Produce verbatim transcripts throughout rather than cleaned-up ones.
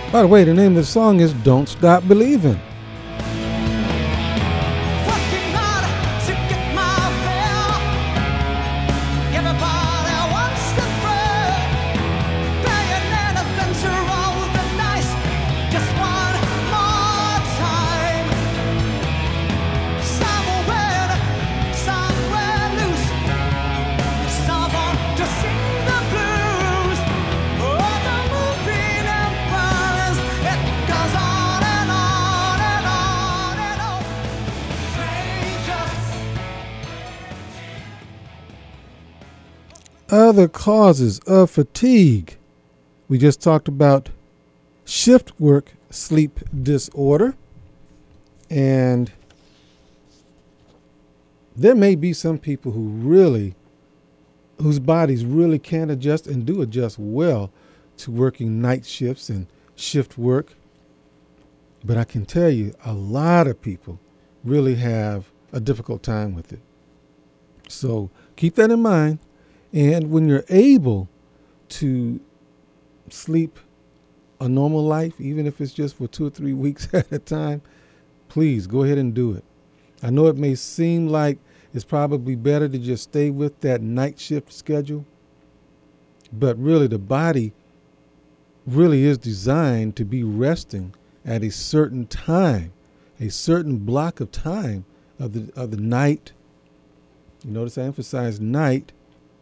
By the way, the name of the song is Don't Stop Believing. Other causes of fatigue. We just talked about shift work sleep disorder. And there may be some people who really, whose bodies really can adjust and do adjust well to working night shifts and shift work. But I can tell you, a lot of people really have a difficult time with it. So keep that in mind. And when you're able to sleep a normal life, even if it's just for two or three weeks at a time, please go ahead and do it. I know it may seem like it's probably better to just stay with that night shift schedule, but really the body really is designed to be resting at a certain time, a certain block of time of the of the night. You notice I emphasize night.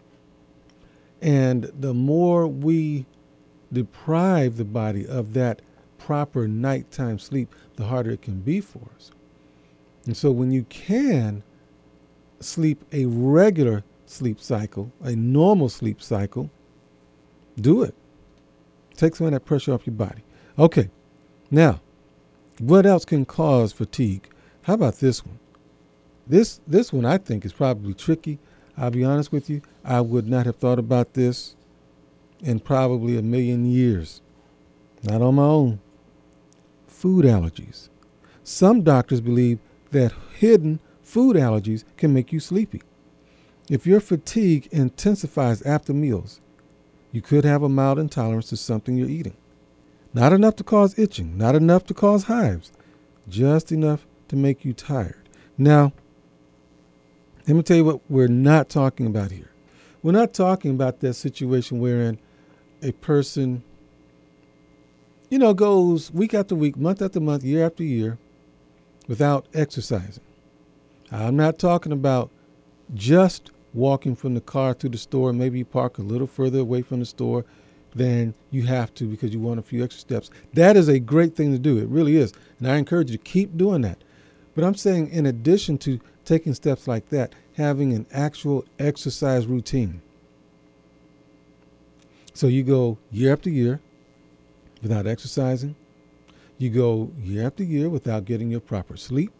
And the more we deprive the body of that proper nighttime sleep, the harder it can be for us. And so when you can sleep a regular sleep cycle, a normal sleep cycle, do it. Take some of that pressure off your body. Okay, now, what else can cause fatigue? How about this one? This this one I think is probably tricky. I'll be honest with you, I would not have thought about this in probably a million years. Not on my own. Food allergies. Some doctors believe that hidden food allergies can make you sleepy. If your fatigue intensifies after meals, you could have a mild intolerance to something you're eating. Not enough to cause itching, not enough to cause hives, just enough to make you tired. Now, let me tell you what we're not talking about here. We're not talking about that situation wherein a person, you know, goes week after week, month after month, year after year without exercising. I'm not talking about just walking from the car to the store. Maybe you park a little further away from the store than you have to because you want a few extra steps. That is a great thing to do. It really is. And I encourage you to keep doing that. But I'm saying in addition to taking steps like that, having an actual exercise routine. So you go year after year without exercising. You go year after year without getting your proper sleep.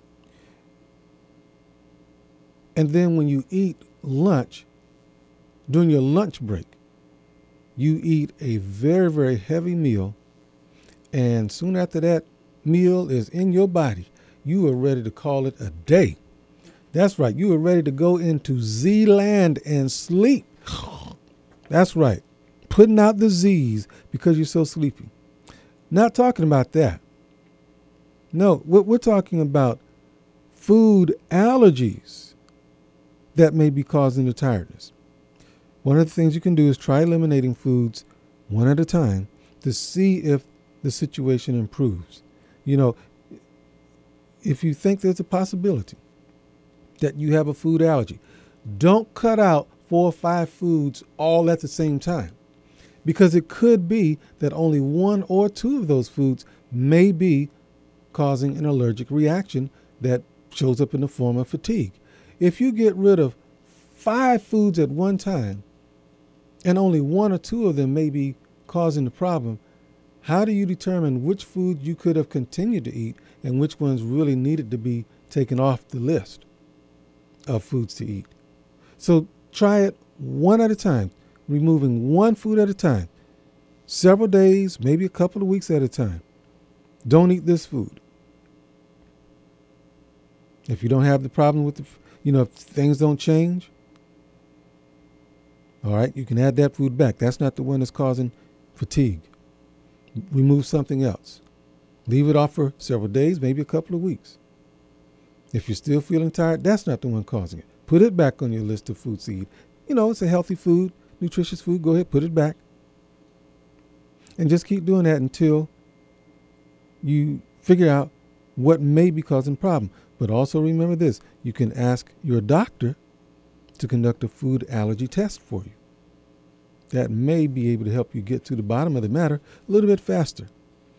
And then when you eat lunch, during your lunch break, you eat a very, very heavy meal. And soon after that meal is in your body, you are ready to call it a day. That's right. You are ready to go into Z-land and sleep. That's right. Putting out the Z's because you're so sleepy. Not talking about that. No, we're talking about food allergies that may be causing the tiredness. One of the things you can do is try eliminating foods one at a time to see if the situation improves. You know, if you think there's a possibility that you have a food allergy, don't cut out four or five foods all at the same time, because it could be that only one or two of those foods may be causing an allergic reaction that shows up in the form of fatigue. If you get rid of five foods at one time and only one or two of them may be causing the problem, how do you determine which food you could have continued to eat and which ones really needed to be taken off the list of foods to eat? So try it one at a time, removing one food at a time, several days, maybe a couple of weeks at a time. Don't eat this food. If you don't have the problem with the, you know, if things don't change, all right, you can add that food back. That's not the one that's causing fatigue. remove something else. Leave it off for several days, maybe a couple of weeks. If you're still feeling tired, that's not the one causing it. Put it back on your list of foods to eat. You know, it's a healthy food, nutritious food. Go ahead, put it back. And just keep doing that until you figure out what may be causing the problem. But also remember this, you can ask your doctor to conduct a food allergy test for you. That may be able to help you get to the bottom of the matter a little bit faster.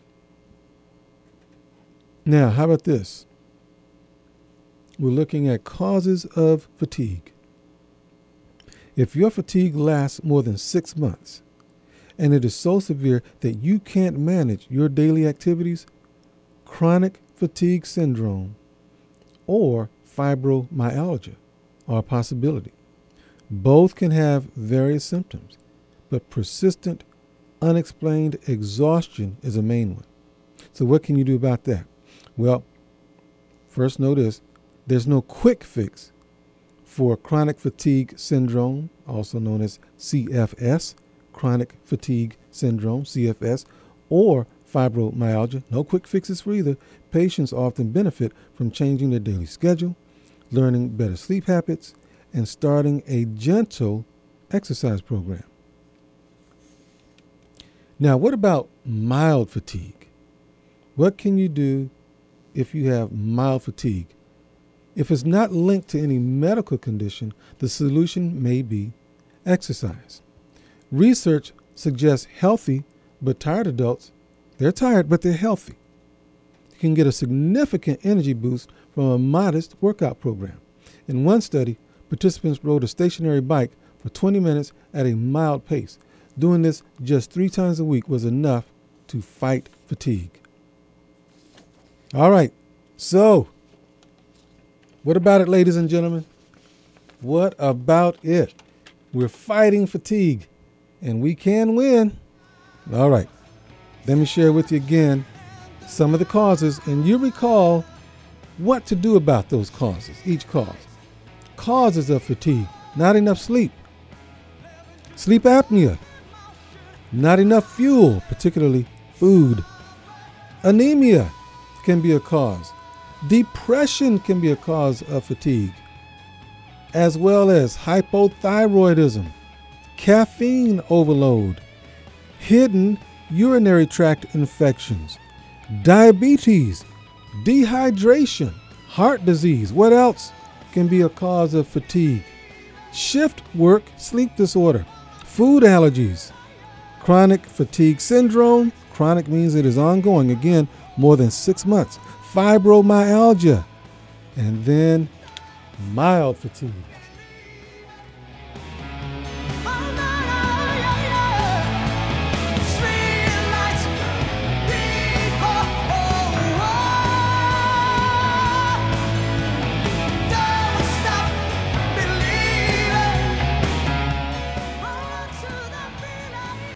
Now, how about this? We're looking at causes of fatigue. If your fatigue lasts more than six months and it is so severe that you can't manage your daily activities, chronic fatigue syndrome or fibromyalgia are a possibility. Both can have various symptoms, but persistent, unexplained exhaustion is a main one. So what can you do about that? Well, first notice there's no quick fix for chronic fatigue syndrome, also known as C F S, chronic fatigue syndrome, C F S, or fibromyalgia. No quick fixes for either. Patients often benefit from changing their daily schedule, learning better sleep habits, and starting a gentle exercise program. Now, what about mild fatigue? What can you do if you have mild fatigue? If it's not linked to any medical condition, the solution may be exercise. Research suggests healthy but tired adults, they're tired but they're healthy, you can get a significant energy boost from a modest workout program. In one study, participants rode a stationary bike for twenty minutes at a mild pace. Doing this just three times a week was enough to fight fatigue. All right, so what about it, ladies and gentlemen? What about it? We're fighting fatigue, and we can win. All right, let me share with you again some of the causes, and you recall what to do about those causes, each cause. Causes of fatigue: not enough sleep, sleep apnea, not enough fuel, particularly food. Anemia can be a cause. Depression can be a cause of fatigue, as well as hypothyroidism, caffeine overload, hidden urinary tract infections, diabetes, dehydration, heart disease. What else can be a cause of fatigue? Shift work, sleep disorder, food allergies, chronic fatigue syndrome. Chronic means it is ongoing, again, more than six months. Fibromyalgia, and then mild fatigue.